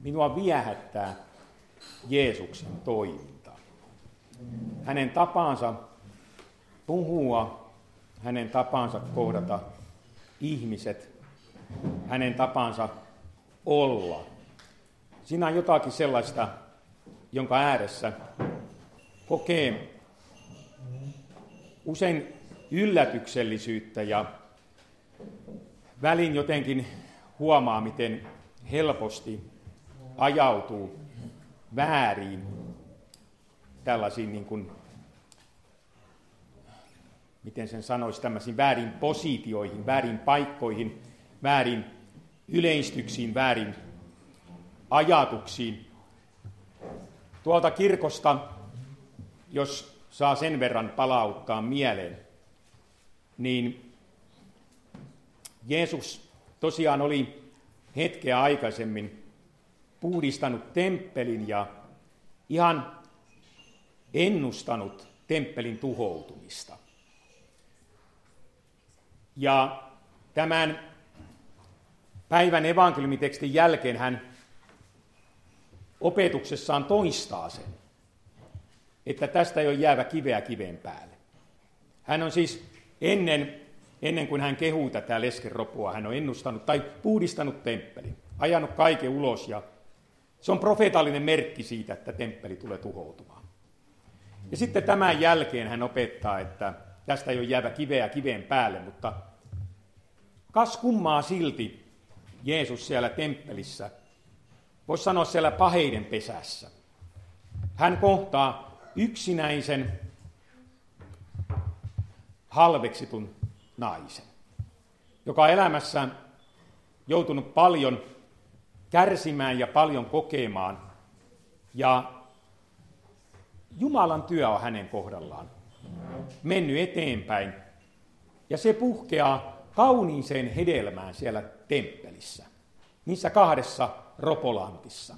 minua viehättää Jeesuksen toiminta. Hänen tapansa puhua, hänen tapansa kohdata ihmiset, hänen tapansa olla. Siinä on jotakin sellaista, jonka ääressä kokee usein yllätyksellisyyttä ja välin jotenkin huomaa, miten helposti ajautuu vääriin tällaisiin, niin kuin, miten sen sanoisi, tämmöisiin väärin positioihin, väärin paikkoihin, väärin yleistyksiin, väärin ajatuksiin. Tuolta kirkosta, jos saa sen verran palauttaa mieleen, niin Jeesus tosiaan oli hetkeä aikaisemmin puhdistanut temppelin ja ihan ennustanut temppelin tuhoutumista. Ja tämän päivän evankeliumitekstin jälkeen hän opetuksessaan toistaa sen, että tästä ei ole jäävä kiveä kiveen päälle. Hän on siis ennen kuin hän kehuu tätä leskeropua, hän on ennustanut tai puhdistanut temppelin, ajanut kaiken ulos ja se on profeetallinen merkki siitä, että temppeli tulee tuhoutumaan. Ja sitten tämän jälkeen hän opettaa, että tästä ei ole jäävä kiveä kiveen päälle, mutta kas kummaa silti Jeesus siellä temppelissä, voisi sanoa siellä paheiden pesässä. Hän kohtaa yksinäisen, halveksitun naisen, joka on elämässä joutunut paljon kärsimään ja paljon kokemaan. Ja Jumalan työ on hänen kohdallaan mennyt eteenpäin. Ja se puhkeaa kauniiseen hedelmään siellä temppelissä, niissä kahdessa ropolampissa.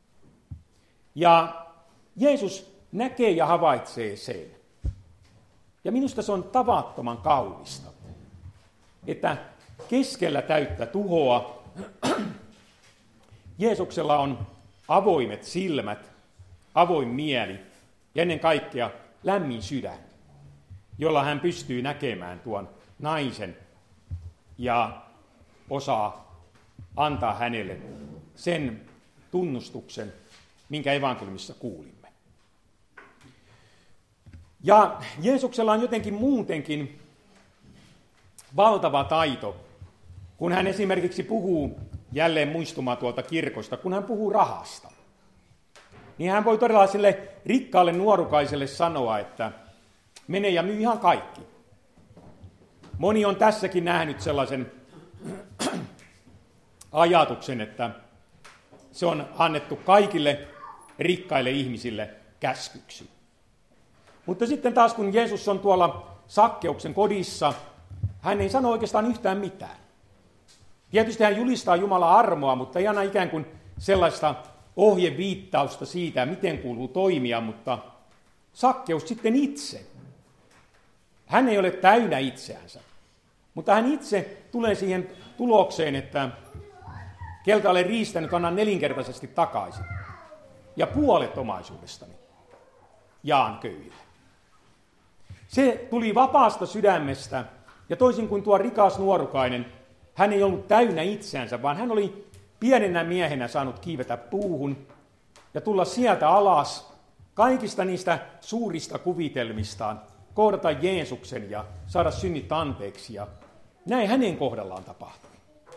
Ja Jeesus näkee ja havaitsee sen. Ja minusta se on tavattoman kaunista, että keskellä täyttä tuhoa Jeesuksella on avoimet silmät, avoin mieli ja ennen kaikkea lämmin sydän, jolla hän pystyy näkemään tuon naisen ja osaa antaa hänelle sen tunnustuksen, minkä evankeliumissa kuulimme. Ja Jeesuksella on jotenkin muutenkin valtava taito, kun hän esimerkiksi puhuu, jälleen muistumaan tuolta kirkosta, kun hän puhuu rahasta. Niin hän voi todella sille rikkaalle nuorukaiselle sanoa, että mene ja myy ihan kaikki. Moni on tässäkin nähnyt sellaisen ajatuksen, että se on annettu kaikille rikkaille ihmisille käskyksi. Mutta sitten taas kun Jeesus on tuolla Sakkeuksen kodissa, hän ei sano oikeastaan yhtään mitään. Tietysti hän julistaa Jumalan armoa, mutta ei anna ikään kuin sellaista ohjeviittausta siitä, miten kuuluu toimia, mutta Sakkeus sitten itse. Hän ei ole täynnä itseänsä, mutta hän itse tulee siihen tulokseen, että keltä olen riistänyt, annan nelinkertaisesti takaisin. Ja puolet omaisuudestani jaan köyhille. Se tuli vapaasta sydämestä, ja toisin kuin tuo rikas nuorukainen, hän ei ollut täynnä itseänsä, vaan hän oli pienenä miehenä saanut kiivetä puuhun ja tulla sieltä alas kaikista niistä suurista kuvitelmistaan, kohdata Jeesuksen ja saada synnit anteeksi. Ja näin hänen kohdallaan tapahtui.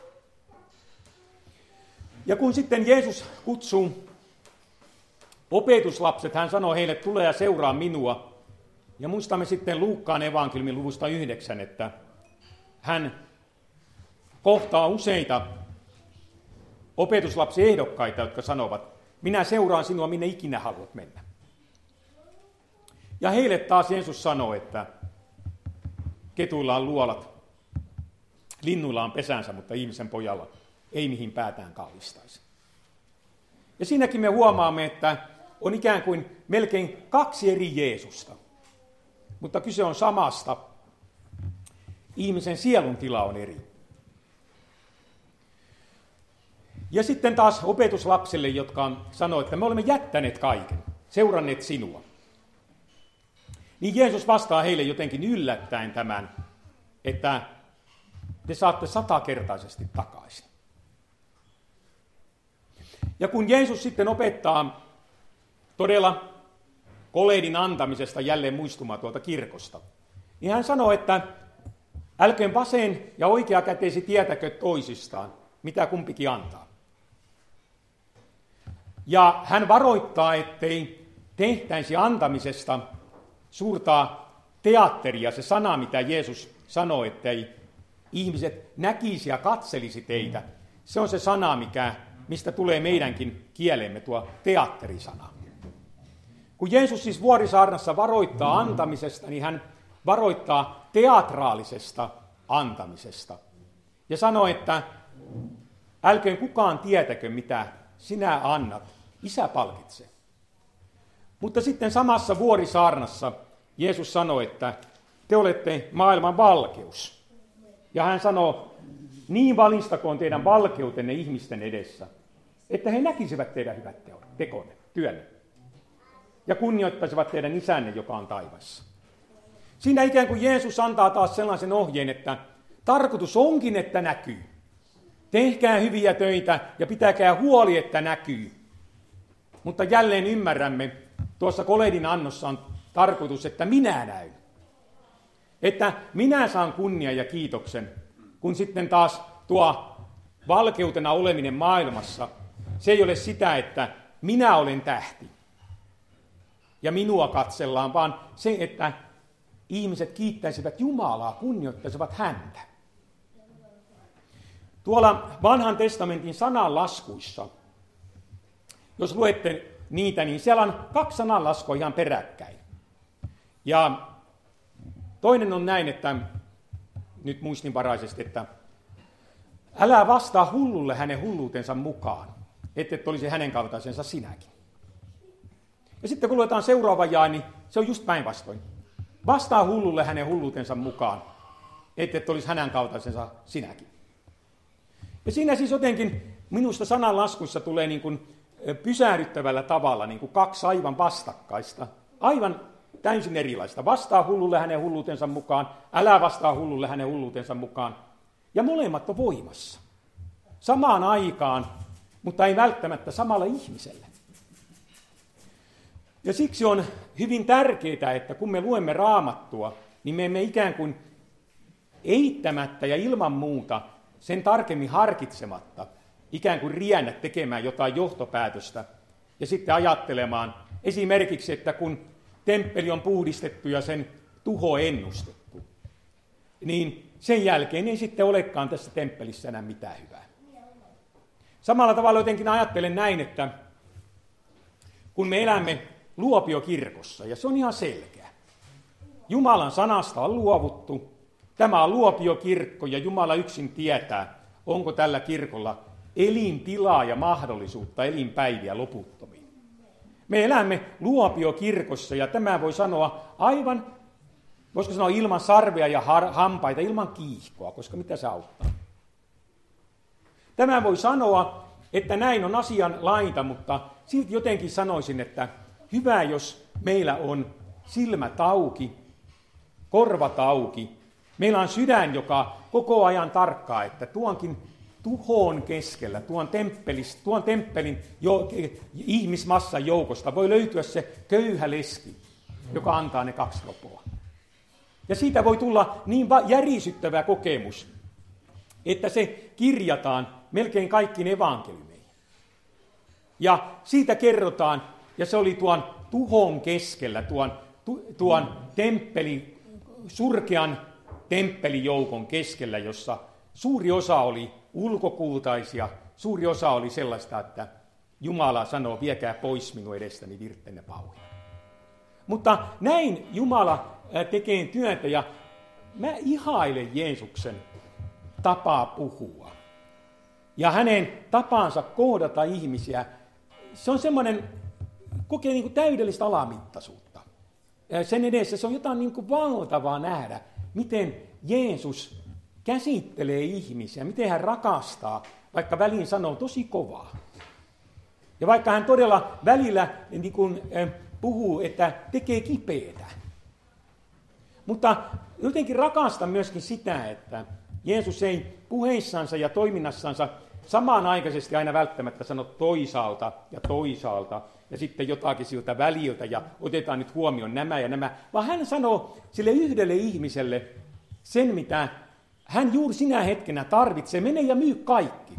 Ja kun sitten Jeesus kutsuu opetuslapset, hän sanoo heille, tule ja seuraa minua. Ja muistamme sitten Luukkaan evankeliumin luvusta 9, että hän kohtaa useita opetuslapsiehdokkaita, jotka sanovat, minä seuraan sinua, minne ikinä haluat mennä. Ja heille taas Jeesus sanoo, että ketuilla on luolat, linnuilla on pesänsä, mutta ihmisen pojalla ei mihin päätään kallistaisi. Ja siinäkin me huomaamme, että on ikään kuin melkein kaksi eri Jeesusta, mutta kyse on samasta. Ihmisen sielun tila on eri. Ja sitten taas opetuslapsille, jotka sanoo, että me olemme jättäneet kaiken, seuranneet sinua. Niin Jeesus vastaa heille jotenkin yllättäen tämän, että te saatte 100-kertaisesti takaisin. Ja kun Jeesus sitten opettaa todella koleidin antamisesta jälleen muistumaan tuolta kirkosta, niin hän sanoo, että älköön vasen ja oikea käteesi tietäkö toisistaan, mitä kumpikin antaa. Ja hän varoittaa, ettei tehtäisi antamisesta suurta teatteria, se sana, mitä Jeesus sanoi, ettei ihmiset näkisi ja katselisi teitä. Se on se sana, mistä tulee meidänkin kieleemme tuo teatterisana. Kun Jeesus siis Vuorisaarnassa varoittaa antamisesta, niin hän varoittaa teatraalisesta antamisesta. Ja sanoo, että älköön kukaan tietäkö, mitä sinä annat, Isä palkitsee. Mutta sitten samassa Vuorisaarnassa Jeesus sanoi, että te olette maailman valkeus. Ja hän sanoo, niin valistakoon teidän valkeutenne ihmisten edessä, että he näkisivät teidän hyvät tekonne, työnne. Ja kunnioittaisivat teidän isänne, joka on taivaassa. Siinä ikään kuin Jeesus antaa taas sellaisen ohjeen, että tarkoitus onkin, että näkyy. Tehkää hyviä töitä ja pitäkää huoli, että näkyy. Mutta jälleen ymmärrämme, tuossa koleidin annossa on tarkoitus, että minä näyn. Että minä saan kunnian ja kiitoksen, kun sitten taas tuo valkeutena oleminen maailmassa, se ei ole sitä, että minä olen tähti ja minua katsellaan, vaan se, että ihmiset kiittäisivät Jumalaa, kunnioittaisivat häntä. Tuolla vanhan testamentin sananlaskuissa, jos luette niitä, niin siellä on 2 sananlaskua ihan peräkkäin. Ja toinen on näin, että nyt muistinvaraisesti, että älä vastaa hullulle hänen hulluutensa mukaan, et olisi hänen kaltaisensa sinäkin. Ja sitten kun luetaan seuraava jae, niin se on just päinvastoin. Vastaa hullulle hänen hulluutensa mukaan, et olisi hänen kaltaisensa sinäkin. Ja siinä siis jotenkin minusta sananlaskussa tulee niin kuin pysähdyttävällä tavalla niin kuin 2 aivan vastakkaista, aivan täysin erilaista. Vastaa hullulle hänen hulluutensa mukaan, älä vastaa hullulle hänen hulluutensa mukaan. Ja molemmat on voimassa. Samaan aikaan, mutta ei välttämättä samalla ihmiselle. Ja siksi on hyvin tärkeää, että kun me luemme Raamattua, niin me emme ikään kuin eittämättä ja ilman muuta sen tarkemmin harkitsematta ikään kuin riennä tekemään jotain johtopäätöstä ja sitten ajattelemaan esimerkiksi, että kun temppeli on puhdistettu ja sen tuho ennustettu, niin sen jälkeen ei sitten olekaan tässä temppelissä enää mitään hyvää. Samalla tavalla jotenkin ajattelen näin, että kun me elämme luopiokirkossa, ja se on ihan selkeä. Jumalan sanasta on luovuttu, tämä on luopiokirkko, ja Jumala yksin tietää, onko tällä kirkolla elintilaa ja mahdollisuutta elinpäiviä loputtomiin. Me elämme luopiokirkossa, ja tämä voi sanoa aivan, voisiko sanoa ilman sarvea ja hampaita, ilman kiihkoa, koska mitä se auttaa? Tämä voi sanoa, että näin on asian laita, mutta silti jotenkin sanoisin, että hyvä, jos meillä on silmät auki, korvat auki, meillä on sydän, joka koko ajan tarkkaa, että tuonkin tuhon keskellä, tuon temppelin ihmismassan joukosta voi löytyä se köyhä leski, joka antaa ne 2 ropoa. Ja siitä voi tulla niin järisyttävä kokemus, että se kirjataan melkein kaikkiin evankeliumeihin. Ja siitä kerrotaan, ja se oli tuon tuhon keskellä, tuon surkean temppelijoukon keskellä, jossa suuri osa oli ulkokultaisia, suuri osa oli sellaista, että Jumala sanoo, viekää pois minun edestäni virttenne pauhin. Mutta näin Jumala tekee työtä, ja mä ihailen Jeesuksen tapaa puhua. Ja hänen tapaansa kohdata ihmisiä, se on semmoinen, kokee niin kuin täydellistä alamittaisuutta. Sen edessä se on jotain niin kuin valtavaa nähdä, miten Jeesus käsittelee ihmisiä, miten hän rakastaa vaikka väliin sanoo tosi kovaa. Ja vaikka hän todella välillä niin kuin, puhuu, että tekee kipeätä. Mutta jotenkin rakastan myöskin sitä, että Jeesus ei puheissansa ja toiminnassansa samanaikaisesti aina välttämättä sano toisaalta ja sitten jotakin siltä väliltä ja otetaan nyt huomioon nämä ja nämä, vaan hän sanoo sille yhdelle ihmiselle sen, mitä hän juuri sinä hetkenä tarvitsee. Mene ja myy kaikki.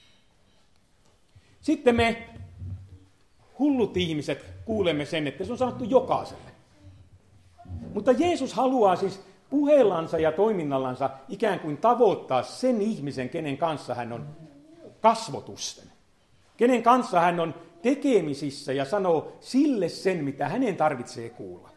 Sitten me hullut ihmiset kuulemme sen, että se on sanottu jokaiselle. Mutta Jeesus haluaa siis puheellansa ja toiminnallansa ikään kuin tavoittaa sen ihmisen, kenen kanssa hän on kasvotusten. Kenen kanssa hän on tekemisissä ja sanoo sille sen, mitä hänen tarvitsee kuulla.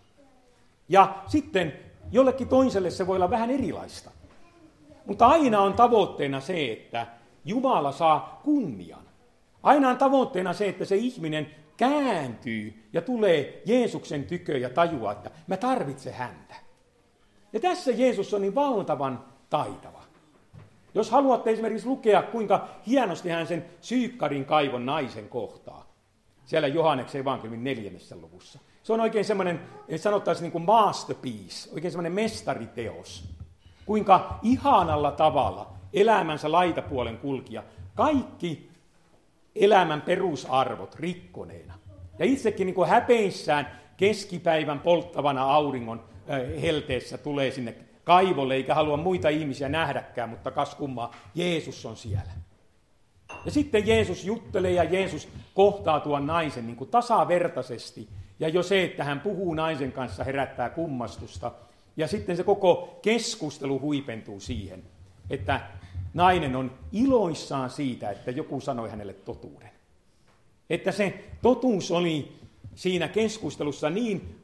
Ja sitten jollekin toiselle se voi olla vähän erilaista. Mutta aina on tavoitteena se, että Jumala saa kunnian. Aina on tavoitteena se, että se ihminen kääntyy ja tulee Jeesuksen tykö ja tajuaa, että mä tarvitsen häntä. Ja tässä Jeesus on niin valtavan taitava. Jos haluatte esimerkiksi lukea, kuinka hienosti hän sen Syykkarin kaivon naisen kohtaa, siellä Johanneksen evankeliumin 4. luvussa. Se on oikein semmoinen, sanottaisiin niin kuin masterpiece, oikein semmoinen mestariteos. Kuinka ihanalla tavalla elämänsä laitapuolen kulkija, kaikki elämän perusarvot rikkoneena. Ja itsekin niin kuin häpeissään keskipäivän polttavana auringon helteessä tulee sinne kaivolle, eikä halua muita ihmisiä nähdäkään, mutta kas kummaa, Jeesus on siellä. Ja sitten Jeesus juttelee ja Jeesus kohtaa tuon naisen niin kuin tasavertaisesti. Ja jo se, että hän puhuu naisen kanssa, herättää kummastusta. Ja sitten se koko keskustelu huipentuu siihen, että nainen on iloissaan siitä, että joku sanoi hänelle totuuden. Että se totuus oli siinä keskustelussa niin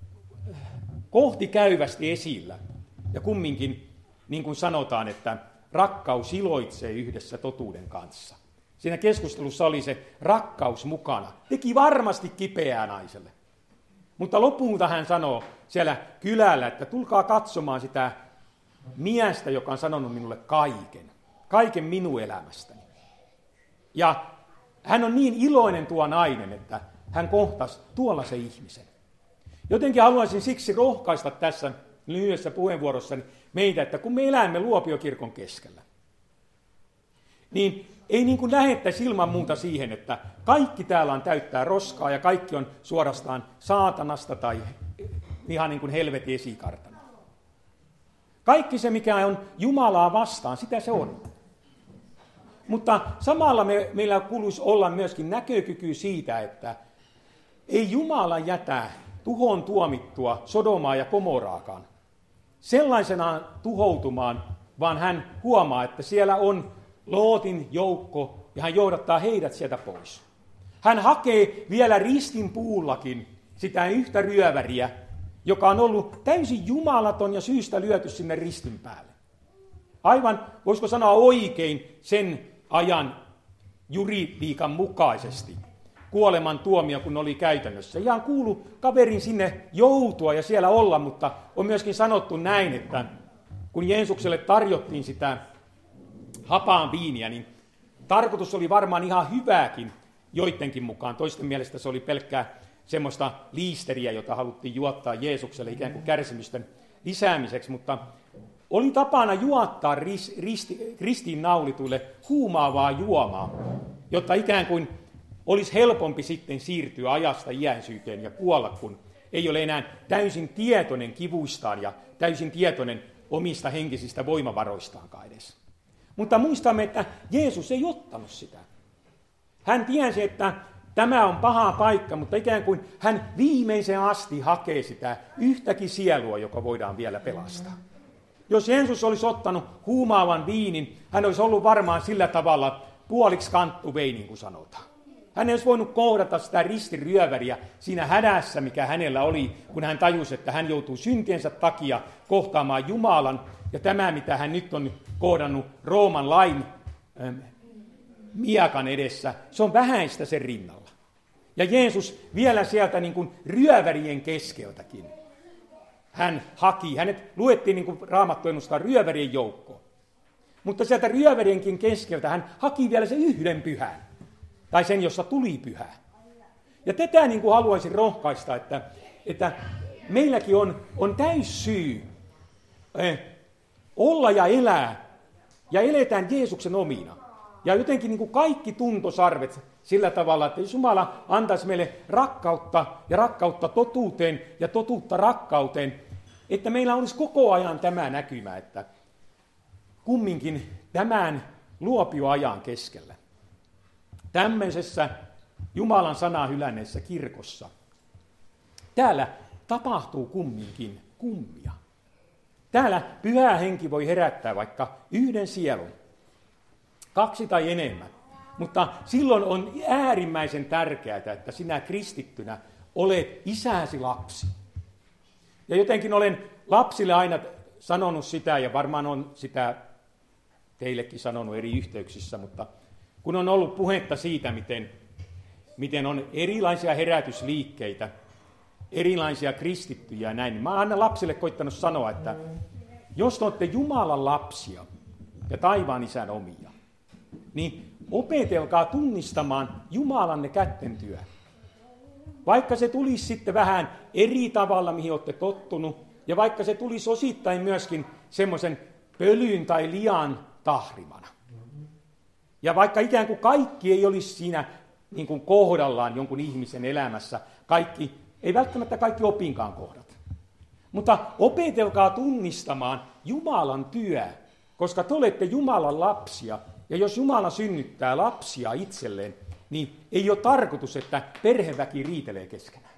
kohtikäyvästi esillä. Ja kumminkin, niin kuin sanotaan, että rakkaus iloitsee yhdessä totuuden kanssa. Siinä keskustelussa oli se rakkaus mukana. Teki varmasti kipeää naiselle. Mutta lopulta hän sanoo siellä kylällä, että tulkaa katsomaan sitä miestä, joka on sanonut minulle kaiken minun elämästäni. Ja hän on niin iloinen tuo nainen, että hän kohtasi tuollaisen ihmisen. Jotenkin haluaisin siksi rohkaista tässä lyhyessä puheenvuorossani meitä, että kun me elämme Luopiokirkon keskellä, niin ei niin kuin lähettäisi ilman muuta siihen, että kaikki täällä on täyttää roskaa ja kaikki on suorastaan saatanasta tai ihan niin kuin helvetin esikartana. Kaikki se, mikä on Jumalaa vastaan, sitä se on. Mutta samalla meillä kuuluisi olla myöskin näkökyky siitä, että ei Jumala jätä tuhon tuomittua Sodomaa ja Gomorraakaan sellaisenaan tuhoutumaan, vaan hän huomaa, että siellä on Lootin joukko ja hän johdattaa heidät sieltä pois. Hän hakee vielä ristin puullakin sitä yhtä ryöväriä, joka on ollut täysin jumalaton ja syystä lyöty sinne ristin päälle. Aivan, voisiko sanoa oikein sen ajan juridiikan mukaisesti. Kuoleman tuomio, kun oli käytännössä. Ihan kuulu kaverin sinne joutua ja siellä olla, mutta on myöskin sanottu näin, että kun Jeesukselle tarjottiin sitä hapaan viiniä, niin tarkoitus oli varmaan ihan hyvääkin joidenkin mukaan. Toisten mielestä se oli pelkkää semmoista liisteriä, jota haluttiin juottaa Jeesukselle ikään kuin kärsimysten lisäämiseksi, mutta oli tapana juottaa ristiinnaulituille huumaavaa juomaa, jotta ikään kuin olisi helpompi sitten siirtyä ajasta iäisyyteen ja kuolla, kun ei ole enää täysin tietoinen kivuistaan ja täysin tietoinen omista henkisistä voimavaroistaankaan edes. Mutta muistamme, että Jeesus ei ottanut sitä. Hän tiesi, että tämä on paha paikka, mutta ikään kuin hän viimeisen asti hakee sitä yhtäkin sielua, joka voidaan vielä pelastaa. Jos Jeesus olisi ottanut huumaavan viinin, hän olisi ollut varmaan sillä tavalla puoliksi kanttu vei, niin kuin sanotaan. Hän ei olisi voinut kohdata sitä ristiryöväriä siinä hädässä, mikä hänellä oli, kun hän tajusi, että hän joutuu syntiensä takia kohtaamaan Jumalan. Ja tämä, mitä hän nyt on kohdannut Rooman lain miakan edessä, se on vähäistä sen rinnalla. Ja Jeesus vielä sieltä niin kuin ryövärien keskeltäkin. Hän haki, hänet luettiin niin kuin Raamattu ennustaa ryövärien joukkoon. Mutta sieltä ryövärienkin keskeltä hän haki vielä sen yhden pyhän. Tai sen, jossa tuli pyhä. Ja tätä niin kuin haluaisin rohkaista, että meilläkin on täys syy olla ja elää. Ja eletään Jeesuksen omina. Ja jotenkin niin kuin kaikki tuntosarvet sillä tavalla, että jos Jumala antaisi meille rakkautta ja rakkautta totuuteen ja totuutta rakkauteen, että meillä olisi koko ajan tämä näkymä, että kumminkin tämän luopioajan keskellä, tämmöisessä Jumalan sanaa hylänneessä kirkossa, täällä tapahtuu kumminkin kummia. Täällä Pyhä Henki voi herättää vaikka yhden sielun, 2 tai enemmän. Mutta silloin on äärimmäisen tärkeää, että sinä kristittynä olet isäsi lapsi. Ja jotenkin olen lapsille aina sanonut sitä, ja varmaan on sitä teillekin sanonut eri yhteyksissä, mutta kun on ollut puhetta siitä, miten on erilaisia herätysliikkeitä, erilaisia kristittyjä ja näin, niin mä oon aina lapsille koittanut sanoa, että jos te olette Jumalan lapsia ja taivaan isän omia, niin opetelkaa tunnistamaan Jumalanne kätten työ. Vaikka se tulisi sitten vähän eri tavalla, mihin olette tottunut, ja vaikka se tulisi osittain myöskin semmoisen pölyn tai lian tahrimana. Ja vaikka ikään kuin kaikki ei olisi siinä niin kuin kohdallaan jonkun ihmisen elämässä, ei välttämättä kaikki opinkaan kohdat. Mutta opetelkaa tunnistamaan Jumalan työ, koska te olette Jumalan lapsia, ja jos Jumala synnyttää lapsia itselleen, niin ei ole tarkoitus, että perheväki riitelee keskenään.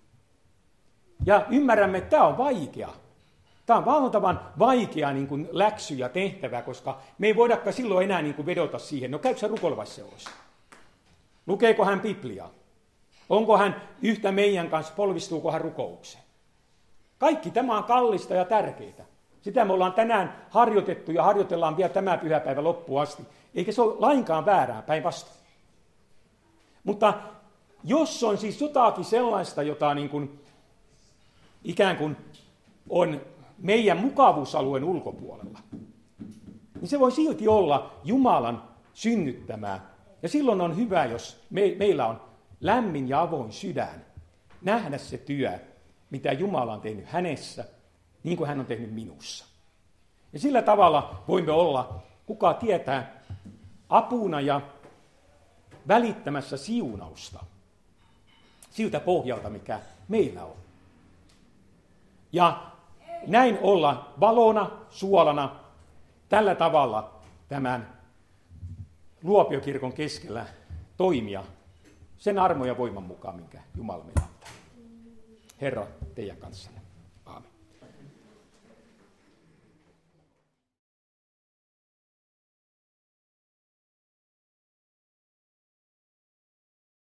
Ja ymmärrämme, että tämä on vaikea. Tämä on valtavan vaikea niin kuin läksy ja tehtävä, koska me ei voidakaan silloin enää niin kuin vedota siihen, no käykö hän rukoilevaisseuroissa? Lukeeko hän Bibliaa? Onko hän yhtä meidän kanssa, polvistuuko hän rukoukseen? Kaikki tämä on kallista ja tärkeää. Sitä me ollaan tänään harjoitettu ja harjoitellaan vielä tämä pyhäpäivä loppuun asti. Eikä se ole lainkaan väärää, päinvastoin. Mutta jos on siis jotakin sellaista, jota niin kuin, ikään kuin on meidän mukavuusalueen ulkopuolella, niin se voi silti olla Jumalan synnyttämää. Ja silloin on hyvä, jos meillä on lämmin ja avoin sydän nähdä se työ, mitä Jumala on tehnyt hänessä, niin kuin hän on tehnyt minussa. Ja sillä tavalla voimme olla, kuka tietää, apuna ja välittämässä siunausta siltä pohjalta, mikä meillä on. Ja näin olla valona, suolana, tällä tavalla tämän luopiokirkon keskellä toimia sen armo ja voiman mukaan, minkä Jumala meillä antaa. Herra, teidän kanssanne.